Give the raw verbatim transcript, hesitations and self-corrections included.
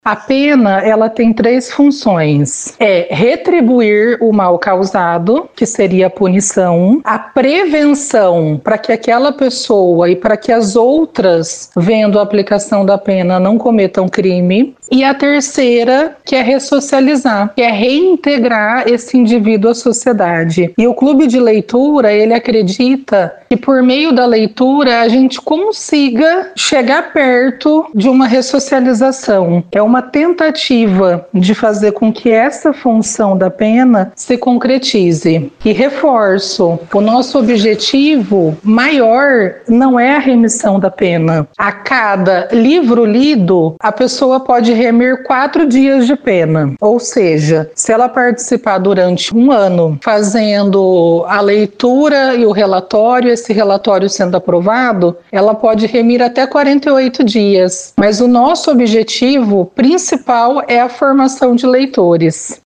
A pena, ela tem três funções. É retribuir o mal causado, que seria a punição, a prevenção para que aquela pessoa e para que as outras, vendo a aplicação da pena, não cometam crime, e a terceira, que é ressocializar, que é reintegrar esse indivíduo à sociedade. E o clube de leitura, ele acredita que por meio da leitura a gente consiga chegar perto de uma ressocialização. É uma tentativa de fazer com que essa função da pena se concretize. E reforço, o nosso objetivo maior não é a remissão da pena. A cada livro lido, a pessoa pode remir quatro dias de pena. Ou seja, se ela participar durante um ano fazendo a leitura e o relatório, esse relatório sendo aprovado, ela pode remir até quarenta e oito dias. Mas o nosso objetivo principal é a formação de leitores.